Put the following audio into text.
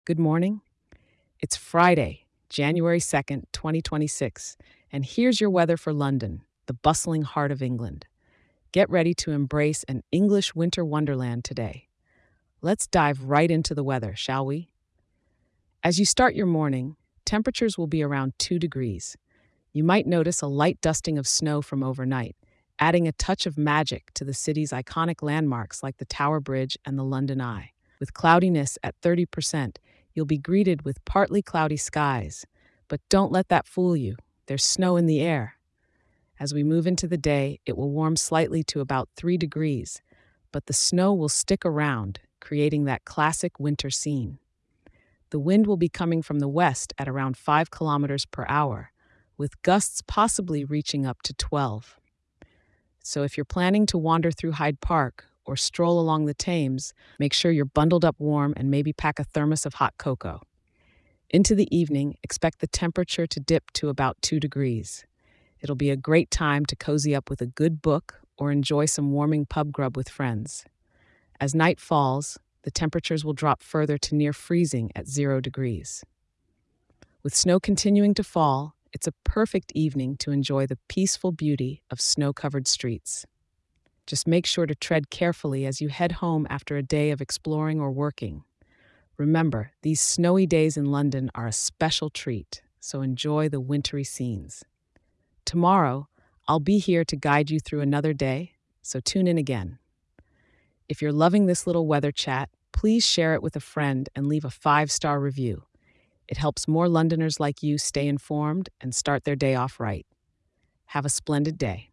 Good morning. It's Friday, January 2nd, 2026, and here's your weather for London, the bustling heart of England. Get ready to embrace an English winter wonderland today. Let's dive right into the weather, shall we? As you start your morning, temperatures will be around 2 degrees. You might notice a light dusting of snow from overnight, adding a touch of magic to the city's iconic landmarks like the Tower Bridge and the London Eye. With cloudiness at 30%, you'll be greeted with partly cloudy skies. But don't let that fool you. There's snow in the air. As we move into the day, it will warm slightly to about 3 degrees, but the snow will stick around, creating that classic winter scene. The wind will be coming from the west at around 5 kilometers per hour, with gusts possibly reaching up to 12. So if you're planning to wander through Hyde Park or stroll along the Thames, make sure you're bundled up warm and maybe pack a thermos of hot cocoa. Into the evening, expect the temperature to dip to about 2 degrees. It'll be a great time to cozy up with a good book or enjoy some warming pub grub with friends. As night falls, the temperatures will drop further to near freezing at 0 degrees. With snow continuing to fall, it's a perfect evening to enjoy the peaceful beauty of snow-covered streets. Just make sure to tread carefully as you head home after a day of exploring or working. Remember, these snowy days in London are a special treat, so enjoy the wintry scenes. Tomorrow, I'll be here to guide you through another day, so tune in again. If you're loving this little weather chat, please share it with a friend and leave a 5-star review. It helps more Londoners like you stay informed and start their day off right. Have a splendid day.